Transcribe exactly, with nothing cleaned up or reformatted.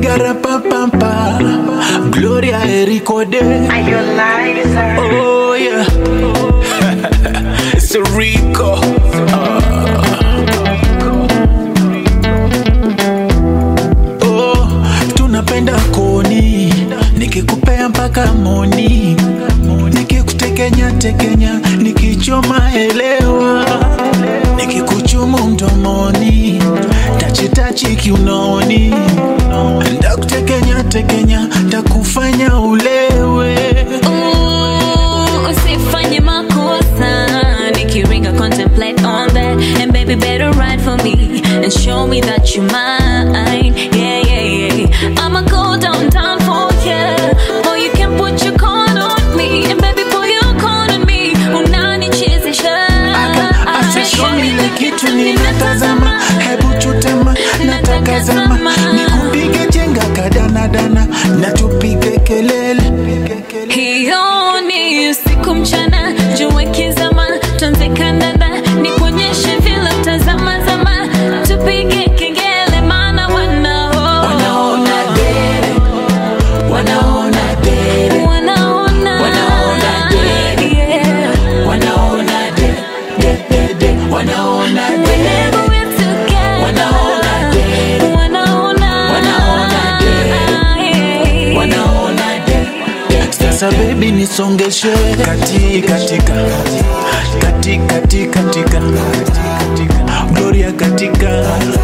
gara pa pa pa. Gloria Ericode. Are you liar? Oh yeah. It's a Rico. Uh. Oh, tunapenda koni. Nikikupea mpaka moni. Nikikutekenya tekenya, nikichoma elewa. Nikikuchumu mdomoni, tachi tachi kiunoni. Ndakutekenya tekenya, takufanya ulewe. Ooh, usifanye makosa. Nikiringa contemplate on that. And baby better ride for me and show me that you mine. Yeah, yeah, yeah. I'ma go down, down for you. Boy, you can put your con on me. And baby, put your con on me. Unani chizisha. Asa show me like kitu ninatazama. Hebu chutama, natakazama. Nikupige jenga kadana dana. Na tupige kelele. Hiyo ni usiku mchana. Jua kizama, tuanze kandanda. Nikuonyeshe vile utazama zama. Tupige kengele maana wanao Wanaona dere. Wanaona dere. Wanaona Wanaona dere. Yeah. Wanaona dere. De de de. Wanaona dere. Whenever we're together. Wanaona dere. Wanaona Wanaona dere. Yeah. Wanaona dere. Sasa baby nisongeshe kati katika kati kati katika Gloria katika